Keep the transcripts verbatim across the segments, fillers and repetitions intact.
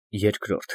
Երկրորդ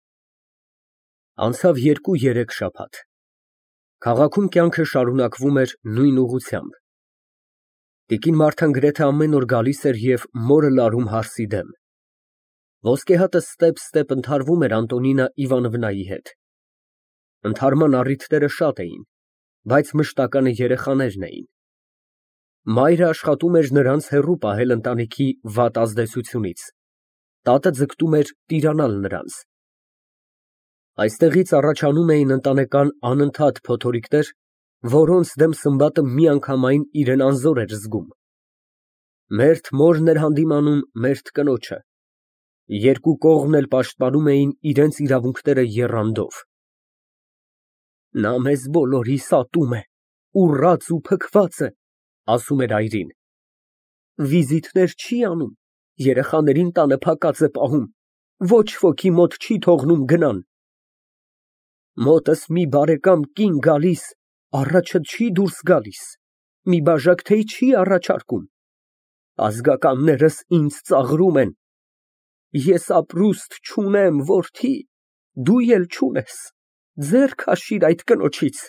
Անցավ երկու֊երեք շաբաթ։ Քաղաքում կյանքը շարունակվում էր նույն ուղղությամբ։ Տիկին Մարթան գրեթե ամեն օր գալիս էր և մորը լարում հարսի դեմ։ Ոսկեհատը ստեպ֊ստեպ ընդհարվում էր Անտոնինա Իվանովնայի հետ։ Ընդհարման առիթները շատ էին, բայց մշտականը երեխաներն էին։ Մայրը աշխատում էր նրանց հեռու պահել ընտանիքի վատ ազդեցությունից, տատը ձգտում էր տիրանալ նրանց։ Այստեղից առաջանում էին ընտանեկան անընդհատ փոթորիկներ, որոնց դեմ Սմբատը միանգամայն իրան անզոր էր զգում։ Մերթ մորն էր հանդիմանում մերթ կնոջը, երկու կողմն էլ պաշտպանում էին իրենց իրավունքները եռանդով։ Նա մեզ բոլորիս ատում է, ուռած ու փքված է, ասում էր այրին։ Վիզիտներ չի անում, երեխաներին տանը փակած է պահում, ոչ ոքի մոտ չի թողնում գնան։ Մոտս մի բարեկամ կին գալիս, առաջը չի դուրս գալիս, մի բաժակ թեյ չի առաջարկում։ Ազգականներս ինձ ծաղրում են։ Ես ապրուստ չունեմ, որդի, դու էլ չունես, ձեռ քաշիր այդ կնոջից։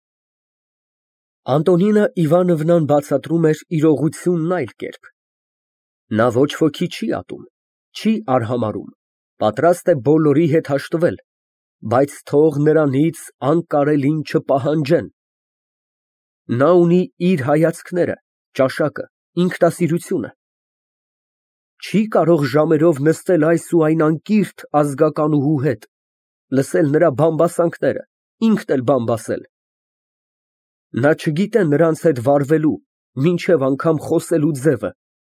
Անտոնինա Իվանովնան բացատրում էր իրողությունն այլ կերպ։ Նա ոչ ոքի չի ատում, չի արհամարհում, պատրաստ է բոլորի հետ հաշտվել, բայց թող նրանից անկարելին չպահանջեն։ Նա ունի իր հայացքները, ճաշակը, ինքնասիրությունը։ Չի կարող ժամերով նստել այս ու այն անկիրթ ազգականուհու հետ, լսել նրա բամբասանքները, ինքն էլ բամբասել։ Նա չգիտե նրանց հետ վարվելու, մինչև անգամ խոսելու ձևը։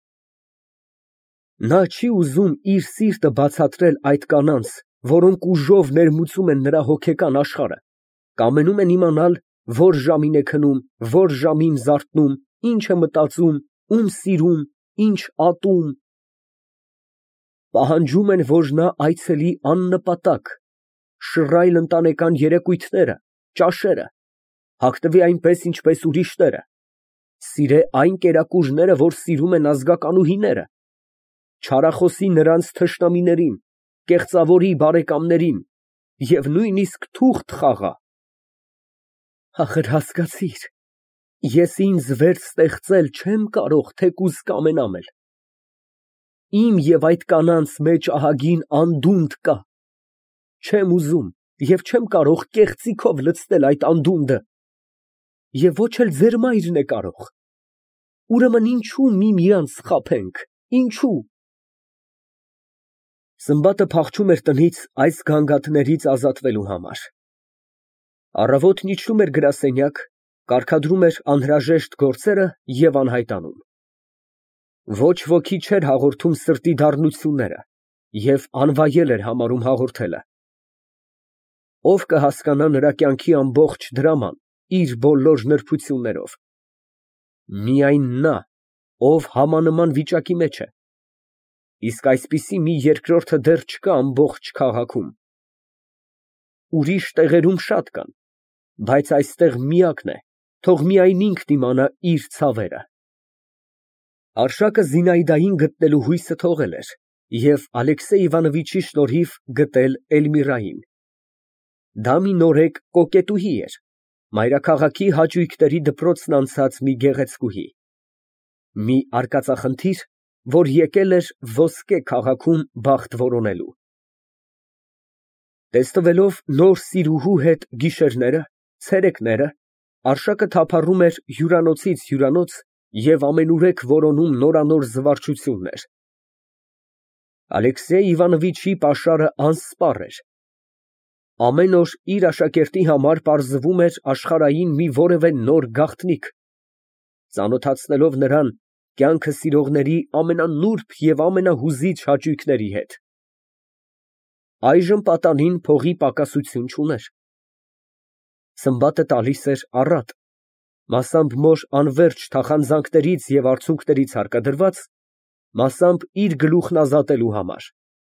Նա չի ուզում իր սիրտը բացատրել այդ կանանց, որոնք ուժով ներմուծում են նրա հոգեկան աշխարհը, կամենում են իմանալ, որ ժամին է քնում, որ ժամին զարթնում, ինչ է մտածում, ում սիրում, ինչ ատում։ Պահանջում են, որ նա այցելի աննպատակ, շռայլ ընտանեկան երեկույթները, ճաշերը, հագնվի այնպես, ինչպես ուրիշները, սիրե այն կերակուրները, որ սիրում են ազգականուհիները, չարախոսի նրանց թշնամիներին, կեղծավորի բարեկամներին և նույնիսկ թուղթ խաղա։ Ախր հասկացիր, ես ինձ վեր ստեղծել չեմ կարող, թեկուզ կամենամ էլ։ Իմ և այդ կանանց մեջ ահագին անդունդ կա։ Չեմ ուզում և չեմ կարող կեղծիքով լցնել այդ անդունդը։ Եվ ոչ էլ ձեր մայրն է կարող։ Ուրեմն ինչո՞ւ միմյանց խաբենք, ինչո՞ւ։ Սմբատը փախչում էր տնից այս գանգատներից ազատվելու համար։ Առավոտն իջնում էր գրասենյակ, կարգադրում էր անհրաժեշտ գործերը և անհայտանում։ Ոչ ոքի չէր հաղորդում սրտի դառնությունները և անվայել էր համարում հաղորդելը։ Ո՞վ կհասկանա նրա կյանքի ամբողջ դրաման, իր բոլոր նրբություններով։ Միայն նա, ով համանման վիճակի մեջ է։ Իսկ այսպիսի մի երկրորդը դեռ չկա ամբողջ քաղաքում։ Ուրիշ տեղերում շատ կան, բայց այստեղ միակն է, թող միայն ինքն իմանա իր ցավերը։ Արշակը Զինայդային գտնելու հույսը թողել էր և Ալեքսեյ Իվանովիչի շնորհիվ գտել Էլմիրային։ Դա մի նորեկ կոկետուհի էր, մայրաքաղաքի հաճույքների դպրոցն անցած մի գեղեցկուհի։ Մի արկածախնդիր, որ եկել էր ոսկե քաղաքում բախտ որոնելու։ Տեսնվելով նոր սիրուհու հետ գիշերները, ցերեկները, Արշակը թափառում էր հյուրանոցից հյուրանոց և ամենուրեք որոնում նորանոր զվարճություններ։ Ալեքսեյ Իվանովիչի պաշարը անսպառ էր։ Ամեն օր իր աշակերտի համար պարզվում էր աշխարհային մի որևէ նոր գաղտնիք, ծանոթացնելով նրան կյանքը սիրողների ամենանուրբ և ամենահուզիչ հաճույքների հետ։ Այժմ պատանին փողի պակասություն չուներ։ Սմբատը տալիս էր առատ, մասամբ մոր անվերջ թախանձանքներից և արցունքներից հարկադրված, մասամբ իր գլուխն ազատելու համար։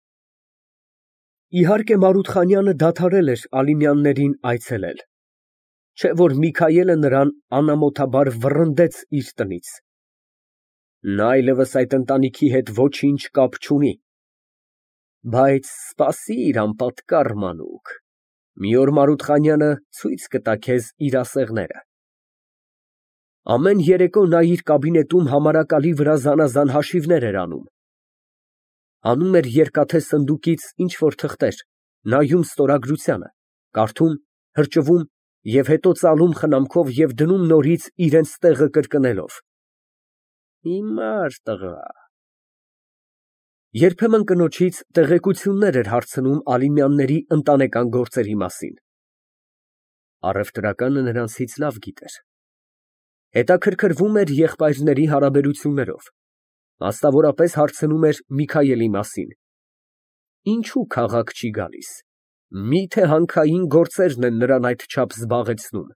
Իհարկե Մարութխանյանը դադարել էր Ալիմյաններին այցելել, չէ՞ որ Միքայելը նրան անամոթաբար վռնդեց իր տնից։ Նա այլևս այդ ընտանիքի հետ ոչինչ կապ չունի։ Բայց սպասիր, անպատկառ մանուկ, մի օր Մարութխանյանը ցույց կտա քեզ իր ասեղները։ Ամեն երեկո նա իր կաբինետում համարակալի վրա զանազան հաշիվներ էր անում։ Հանում էր երկաթե սնդուկից ինչ֊որ թղթեր, նայում ստորագրությանը, կարդում, հրճվում և հետո ծալում խնամքով և դնում նորից իրենց տեղը կրկնելով. Հիմար տղա։ Երբեմն կնոջից տեղեկություններ էր հարցնում Ալիմյանների ընտանեկան գործերի մասին։ Առևտրականը նրանցից լավ գիտեր։ Հետաքրքրվում էր եղբայրների հարաբերություններով, մասնավորապես հարցնում էր Միքայելի մասին։ Ինչու քաղաք չի գալիս, միթե հանքային գործերն են նրան այդչափ զբաղեցնում։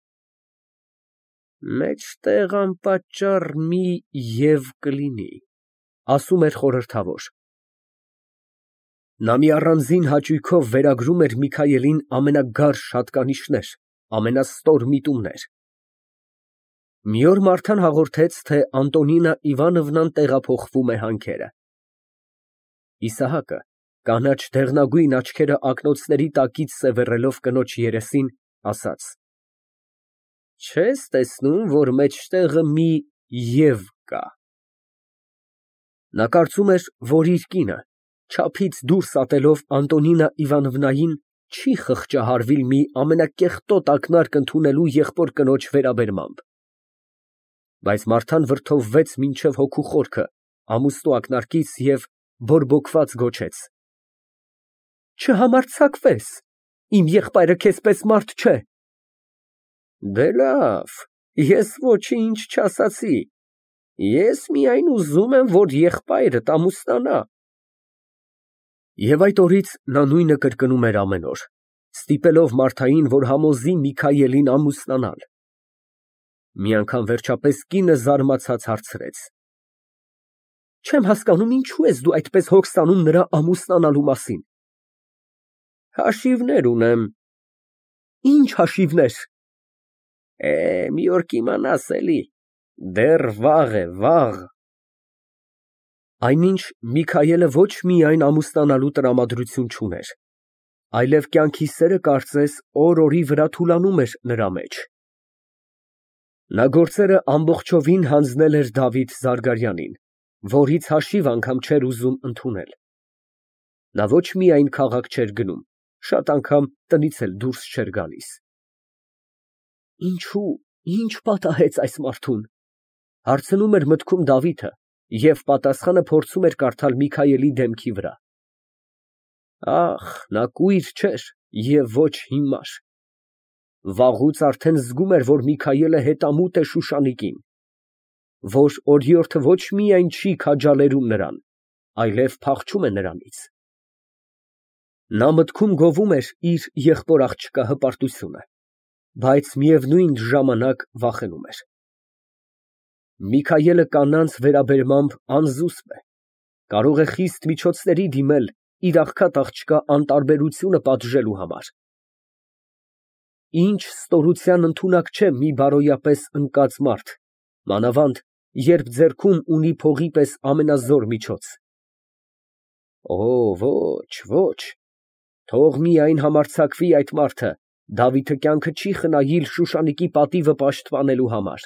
Մեջտեղ անպատճառ մի «և» կլինի, ասում էր խորհրդավոր։ Նա մի առանձին հաճույքով վերագրում էր Միքայելին ամենագարշ հատկանիշներ, ամենաստոր միտումներ։ Մի օր Մարթան հաղորդեց, թե Անտոնինա Իվանովնան տեղափոխվում է հանքերը։ Իսահակը, կանաչ դեղնագույն աչքերը ակնոցների տակից սևեռելով կնոջ երեսին, ասաց. Չես տեսնում, որ մեջտեղը մի «և» կա։ Նա կարծում էր, որ իր կինը, չափից դուրս ատելով Անտոնինա Իվանովնային, չի խղճահարվիլ մի ամենակեղտոտ ակնարկ ընդունելու եղբոր կնոջ վերաբերմամբ։ Բայց Մարթան վրդովվեց մինչև հոգու խորքը ամուսնու ակնարկից և բորբոքված գոչեց. Չհամարձակվես, իմ եղբայրը քեզ պես մարդ չէ։ Դե լավ, ես ոչինչ չասացի, ես միայն ուզում եմ, որ եղբայրդ ամուսնանա։ Եվ այդ օրից նա նույնը կրկնում էր ամեն օր, ստիպելով Մարթային, որ համոզի Միքայելին ամուսնանալ։ Մի անգամ վերջապես կինը զարմացած հարցրեց. Չեմ հասկանում, ինչու ես դու այդպես հոգ ստանում նրա ամուսնանալու մասին։ Հաշիվներ ունեմ։ Ինչ հաշիվներ։ Է, մի օր կիմանաս էլի, դեռ վաղ է, վաղ։ Այնինչ Միքայելը ոչ միայն ամուսնանալու տրամադրություն չուներ, այլև կյանքի սերը կարծես օր֊օրի վրա թուլանում էր նրա մեջ։ Նա գործերը ամբողջովին հանձնել էր Դավիթ Զարգարյանին, որից հաշիվ անգամ չէր ուզում ընդունել։ Նա ոչ միայն քաղաք չէր գնում, շատ անգամ տնից էլ դուրս չէր գալիս։ Ինչու, ինչ պատահեց այս մարդուն, հարցնում էր մտքում Դավիթը և պատասխանը փորձում էր կարդալ Միքայելի դեմքի վրա։ Ախ, նա կույր չէր և ոչ հիմար։ Վաղուց արդեն զգում էր, որ Միքայելը հետամուտ է Շուշանիկին, որ օրիորդը ոչ միայն չի քաջալերում նրան, այլև փախչում է նրանից։ Նա մտքում գովում էր իր եղբոր աղջկա հպարտությունը, բայց միևնույն ժամանակ վախենում էր։ Միքայելը կանանց վերաբերմամբ անզուսպ է, կարող է խիստ միջոցների դիմել իր աղքատ աղջկա անտարբերությունը պատժելու համար։ Ինչ ստորության ընդունակ չէ մի բարոյապես ընկած մարդ, մանավանդ, երբ ձեռքում ունի փողի պես ամենազոր միջոց։ Օ, ոչ, ոչ, թող միայն համարձակվի այդ մարդը, Դավիթը կյանքը չի խնայիլ Շուշանիկի պատիվը պաշտպանելու համար։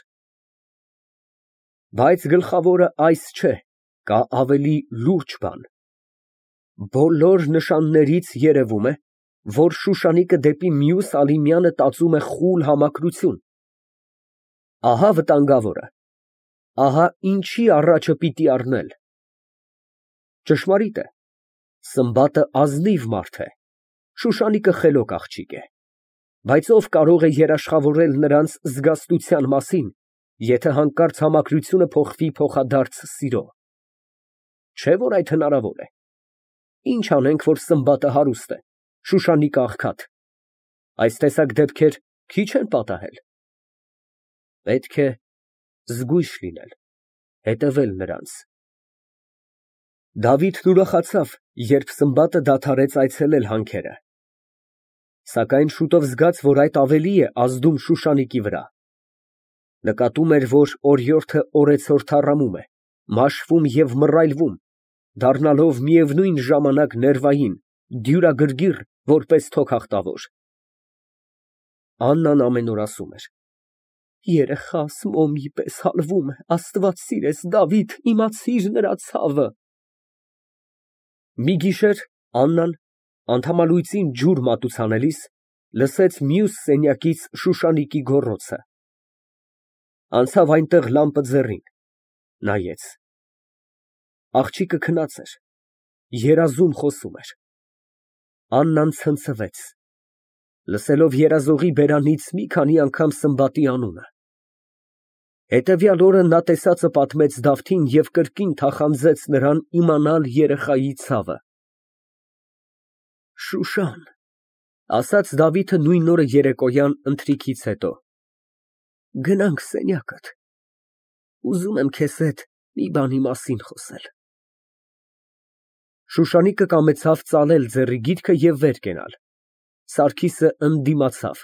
Բայց գլխավորը այս չէ, կա ավելի լուրջ բան։ Բոլոր նշաններից երևում է, որ Շուշանիկը դեպի մյուս Ալիմյանը տածում է խուլ համակրություն։ Ահա վտանգավորը, ահա ինչի առաջը պիտի առնել։ Ճշմարիտ է, Սմբատը ազնիվ մարդ է, Շուշանիկը խելոք աղջիկ է, բայց ով կարող է երաշխավորել նրանց զգաստության մասին, եթե հանկարծ համակրությունը փոխվի փոխադարձ սիրո։ Չէ՞ որ այդ հնարավոր է։ Ինչ անենք, որ Սմբատը հարուստ է, Շուշանիկը աղքատ։ Այս տեսակ դեպքեր քիչ են պատահել։ Պետք է զգույշ լինել, հետևել նրանց։ Դավիթն ուրախացավ, երբ Սմբատը դադարեց այցելել հանքերը։ Սակայն շուտով զգաց, որ այդ ավելի է ազդում Շուշանիկի վրա։ Նկատում էր, որ օրիորդը օրեցօր թառամում է, մաշվում և մռայլվում, դառնալով միևնույն ժամանակ ներվային, դյուրագրգիռ, որպես թոքախտավոր։ Աննան ամեն օր ասում էր. «Երեխաս մոմի պես հալվում է, Աստված սիրես, Դավիթ, իմացիր նրա ցավը»։ Մի գիշեր Աննան անդամալույծին ջուր մատուցանելիս լսեց մյուս սենյակից Շուշանիկի գոռոցը։ Անցավ այնտեղ լամպը ձեռին, նայեց։ Աղջիկը քնած էր, երազում խոսում էր։ Աննան ցնցվեց, լսելով երազողի բերանից մի քանի անգամ Սմբատի անունը։ Հետևյալ օրը նա տեսածը պատմեց Դավթին և կրկին թախանձեց նրան իմանալ երեխայի ցավը։ Շուշան, ասաց Դավիթը նույն օրը երեկոյան ընթրիքից հետո, գնանք սենյակդ, ուզում եմ քեզ հետ մի բանի մասին խոսել։ Շուշանիկը կամեցավ ծալել ձեռի գիրքը և վեր կենալ։ Սարգիսը ընդդիմացավ։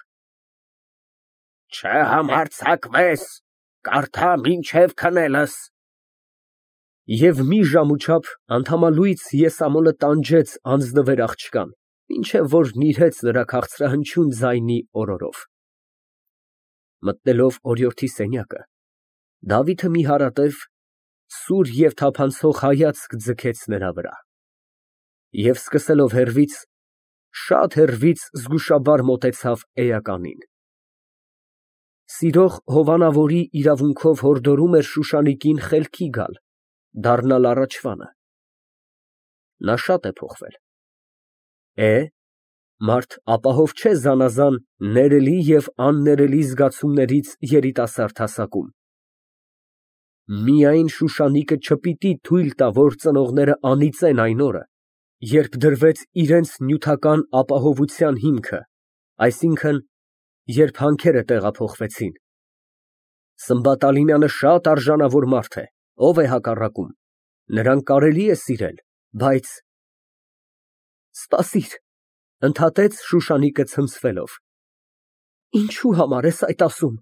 Չհամարձակվես, կարդա մինչև քնելս։ Եվ մի ժամուչափ անդամալույծ եսամոլը տանջեց անձնվեր աղջկան, մինչև որ նիրհեց նրա քաղցրահնչյուն ձայնի օրորով։ Մտնելով օրիորդի սենյակը, Դավիթը մի հարատև, սուր և թափանցող հայացք ձգեց նրա վրա և սկսելով հեռվից, շատ հեռվից զգուշաբար մոտեցավ էականին։ Սիրող հովանավորի իրավունքով հորդորում էր Շուշանիկին խելքի գալ, դառնալ առաջվանը։ Նա շատ է փոխվել։ Է, մարդ ապահով չէ զանազան ներելի և աններելի զգացումներից երիտասարդ հասակում։ Միայն Շուշանիկը չպիտի թույլ տա, որ ծնողները անիծեն այն օրը, երբ դրվեց իրենց նյութական ապահովության հիմքը, այսինքն, երբ հանքերը տեղափոխվեցին։ Սմբատ Ալինյանը շատ արժանավոր մարդ է, ով է հակառակում, նրան կարելի է սիրել, բայց… Սպասիր, ընդհատեց Շուշանիկը ցնցվելով, ինչու համար ես այդ ասում։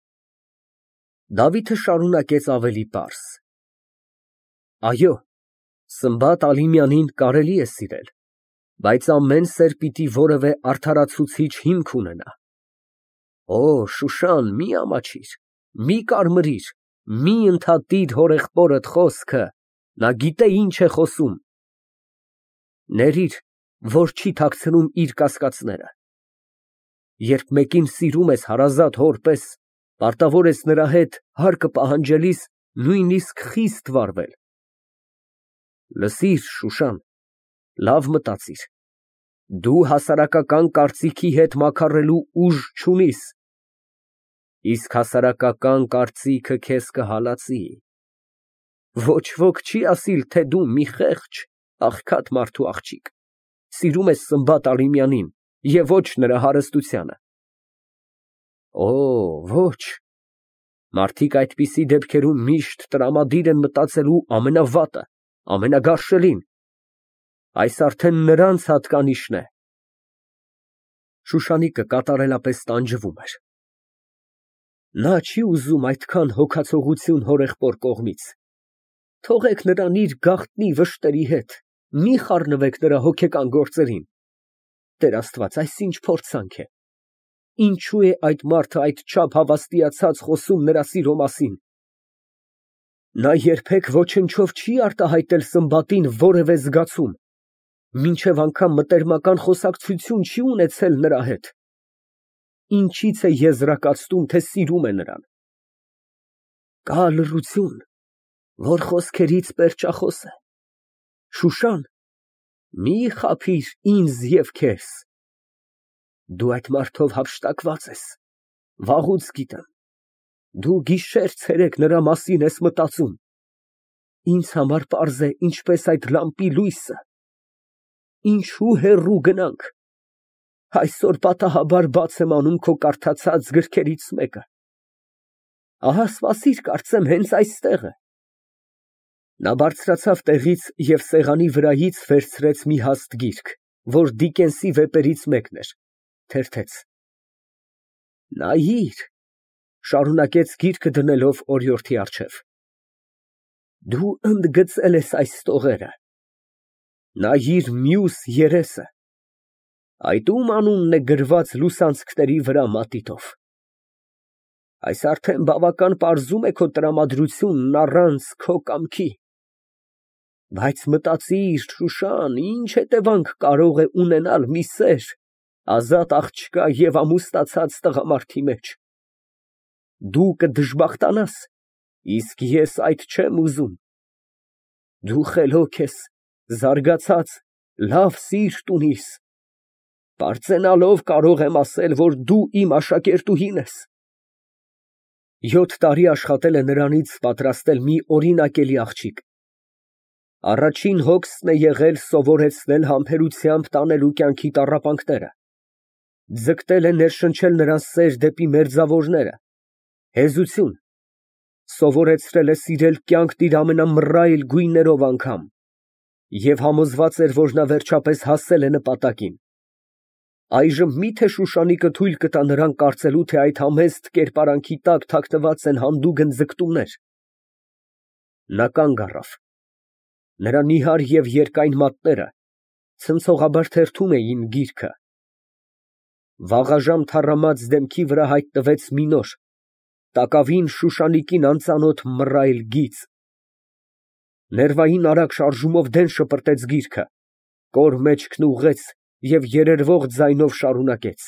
Դավիթը շարունակեց ավելի պարզ. Այո, Սմբատ Ալիմյանին կարելի է սիրել, բայց ամեն սեր պիտի որևէ արդարացուցիչ հիմք ունենա։ Օ, Շուշան, մի ամաչիր, մի կարմրիր, մի ընդհատիր հորեղբորդ խոսքը, նա գիտե ինչ է խոսում։ Ներիր, որ չի թաքցնում իր կասկածները։ Երբ մեկին սիրում ես հարազատ հոր պես, պարտավոր ես նրա հետ հարկը պահանջելիս նույնիսկ խիստ վարվել։ Լսիր, Շուշան, լավ մտածիր, դու հասարակական կարծիքի հետ մաքարելու ուժ չունիս, իսկ հասարակական կարծիքը քեզ կհալածի։ Ոչ ոք չի ասիլ, թե դու մի խեղճ, աղքատ մարդու աղջիկ, սիրում ես Սմբատ Ալիմյանին և ոչ նրա հարստությանը։ Օ, ոչ, մարդիկ այդպիսի դեպքերում միշտ տրամադիր են մտածելու ամենավատը, ամենագարշելին, այս արդեն նրանց հատկանիշն է։ Շուշանիկը կատարելապես տանջվում էր։ Նա չի ուզում այդքան հոգացողություն հորեղբոր կողմից։ Թողեք նրան իր գաղտնի վշտերի հետ, մի խառնվեք նրա հոգեկան գործերին։ Տեր Աստված, այս ինչ փորձանք է։ Ինչու է այդ մարդը այդչափ հավաստիացած խոսում նրա սիրո մասին։ Նա երբեք ոչնչով չի արտահայտել Սմբատին որևէ զգացում, մինչև անգամ մտերմական խոսակցություն չի ունեցել նրա հետ։ Ինչից է եզրակացնում, թե սիրում է նրան։ Կա լռություն, որ խոսքերից պերճախոս է։ Շուշան, մի խաբիր ինձ և քեզ։ Դու այդ մարդով հափշտակված ես, վաղուց գիտեմ։ Դու գիշեր֊ցերեկ նրա մասին ես մտածում։ Ինձ համար պարզ է ինչպես այդ լամպի լույսը։ Ինչու հեռու գնանք։ Այսօր պատահաբար բաց եմ անում քո կարդացած գրքերից մեկը։ Ահա սպասիր, կարծեմ հենց այստեղ է։ Նա բարձրացավ տեղից և սեղանի վրայից վերցրեց մի հաստ գիրք, որ Դիկենսի վեպերից մեկն էր, թերթեց։ Նայիր, շարունակեց գիրքը դնելով օրիորդի առջև։ Դու ընդգծել ես այս տողերը, Նայիր մյուս երեսը, այդ ում անունն է գրված լուսանցքների վրա մատիտով։ Այս արդեն բավական պարզում է քո տրամադրությունն առանց քո կամքի։ Բայց մտածիր, Շուշան, ինչ հետևանք կարող է ունենալ մի սեր, ազատ աղջկա և ամուսնացած տղամարդի մեջ։ Դու կդժբախտանաս, իսկ ես այդ չեմ ուզում։ Դու խելոք ես, զարգացած, լավ սիրտ ունիս։ Պարծենալով կարող եմ ասել, որ դու իմ աշակերտուհին ես։ Յոթ տարի աշխատել է նրանից պատրաստել մի օրինակելի աղջիկ։ Առաջին հոգսն է եղել սովորեցնել համբերությամբ տանելու կյանքի տառապանքները, ձգտել է ներշնչել նրան սեր դեպի մերձավորները, հեզություն, սովորեցրել է սիրել կյանքն իր ամենամռայլ գույներով անգամ, և համոզված էր, որ նա վերջապես հասել է նպատակին։ Այժմ մի՞թե Շուշանիկը թույլ կտա նրան կարծելու, թե այդ համեստ կերպարանքի տակ թաքնված են հանդուգն ձգտումներ։ Նա կանգ առավ։ Նրա նիհար և երկայն մատները ցնցողաբար թերթում էին գիրքը։ Վաղաժամ թառամած դեմքի վրա հայտնվեց մի նոր, տակավին Շուշանիկին անծանոթ մռայլ գիծ։ Ներվային արագ շարժումով դեն շպրտեց գիրքը, կոր մեջքն ուղղեց և երերվող ձայնով շարունակեց.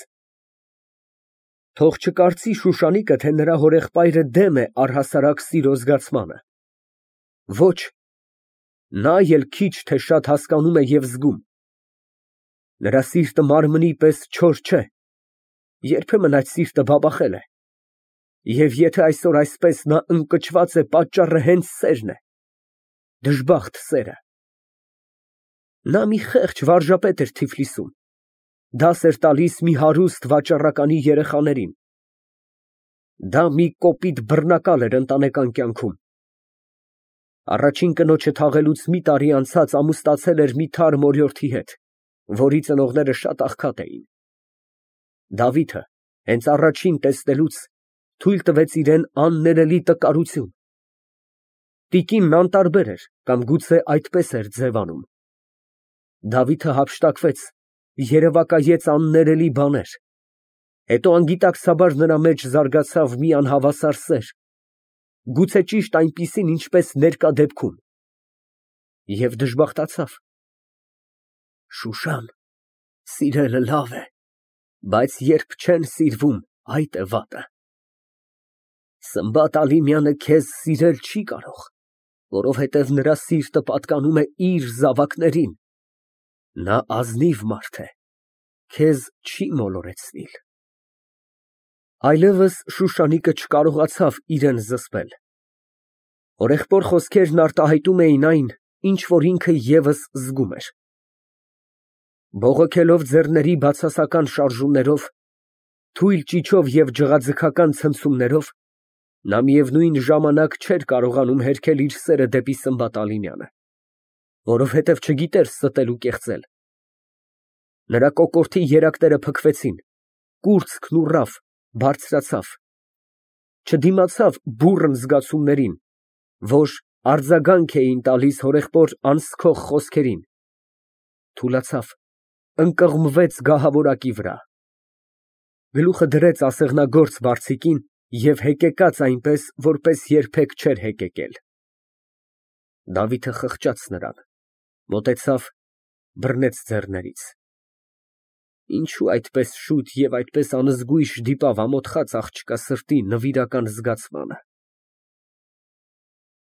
Թող չկարծի Շուշանիկը, թե նրա հորեղբայրը դեմ է առհասարակ սիրո զգացմանը։ Ոչ, նա էլ քիչ թե շատ հասկանում է և զգում։ Նրա սիրտը մարմնի պես չոր չէ, երբեմն այդ սիրտը բաբախել է, և եթե այսօր այսպես նա ընկճված է, պատճառը հենց սերն է, դժբախտ սերը։ Նա մի խեղճ վարժապետ էր Թիֆլիսում, դաս էր տալիս մի հարուստ վաճառականի երեխաներին։ Դա մի կոպիտ բռնակալ էր ընտանեկան կյանքում։ Առաջին կնոջը թաղելուց մի տարի անցած ամուսնացել էր մի թարմ օրիորդի հետ, որի ծնողները շատ աղքատ էին։ Դավիթը հենց առաջին տեսնելուց թույլ տվեց իրան աններելի տկարություն։ Տիկինն անտարբեր էր, կամ գուցե այդպես էր ձևանում։ Դավիթը հափշտակվեց, երևակայեց աններելի բաներ, հետո անգիտակցաբար նրա մեջ զարգացավ մի անհավասար սեր, գուցե ճիշտ այնպիսին, ինչպես ներկա դեպքում, և դժբախտացավ։ Շուշան, սիրելը լավ է, բայց երբ չեն սիրվում, այդ է վատը։ Սմբատ Ալիմյանը քեզ սիրել չի կարող, որովհետև նրա սիրտը պատկանում է իր զավակներին։ Նա ազնիվ մարդ է, քեզ չի մոլորեցնիլ։ Այլևս Շուշանիկը չկարողացավ իրան զսպել։ Հորեղբոր խոսքերն արտահայտում էին այն, ինչ որ ինքը ևս զգում էր։ Բողոքելով ձեռների բացասական շարժումներով, թույլ ճիչով և ջղաձգական ցնցումներով, նա միևնույն ժամանակ չէր կարողանում հերքել իր սերը դեպի Սմբատ Ալիմյանը, որովհետև չգիտեր ստել ու կեղծել։ Նրա կոկորդի երակները փքվեցին, կուրծքն ուռավ, բարձրացավ, չդիմացավ բուռն զգացումներին, որ արձագանք էին տալիս հորեղբոր անսքող խոսքերին, թուլացավ, ընկղմվեց գահավորակի վրա, գլուխը դրեց ասեղնագործ բարձիկին և հեկեկաց այնպես, որպես երբեք չէր հեկեկել։ Դավիթը խղճաց նրան, մոտեցավ, բռնեց ձեռներից։ Ինչո՞ւ այդպես շուտ և այդպես անզգույշ դիպավ ամոթխած աղջկա սրտի նվիրական զգացմանը։